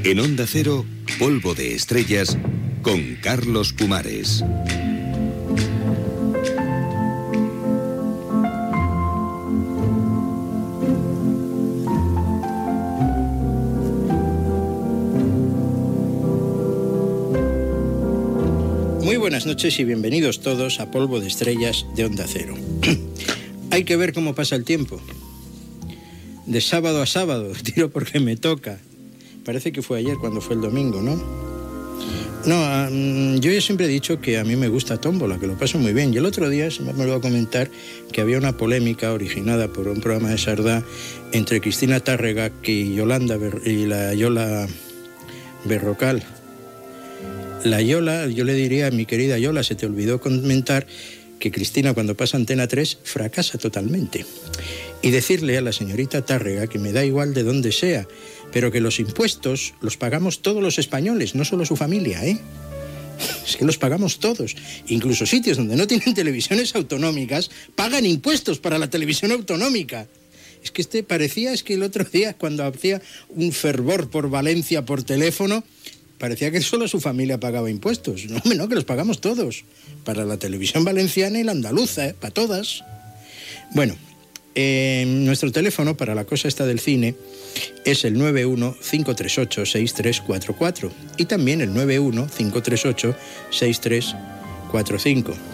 En Onda Cero, Polvo de Estrellas con Carlos Pumares. Muy buenas noches y bienvenidos todos a Polvo de Estrellas de Onda Cero. Hay que ver cómo pasa el tiempo. De sábado a sábado, tiro porque me toca. Parece que fue ayer cuando fue el domingo, ¿no? No, yo ya siempre he dicho que a mí me gusta Tómbola, que lo paso muy bien. Y el otro día se me olvidó a comentar que había una polémica originada por un programa de Sardá entre Cristina Tárrega y la Yola Berrocal. La Yola, yo le diría a mi querida Yola, se te olvidó comentar que Cristina cuando pasa Antena 3 fracasa totalmente. Y decirle a la señorita Tárrega que me da igual de dónde sea, pero que los impuestos los pagamos todos los españoles, no solo su familia, ¿eh? Es que los pagamos todos. Incluso sitios donde no tienen televisiones autonómicas pagan impuestos para la televisión autonómica. Es que es que el otro día cuando hacía un fervor por Valencia por teléfono, parecía que solo su familia pagaba impuestos. No, que los pagamos todos. Para la televisión valenciana y la andaluza, para todas. Bueno, nuestro teléfono para la cosa esta del cine es el 91-538-6344 y también el 91-538-6345.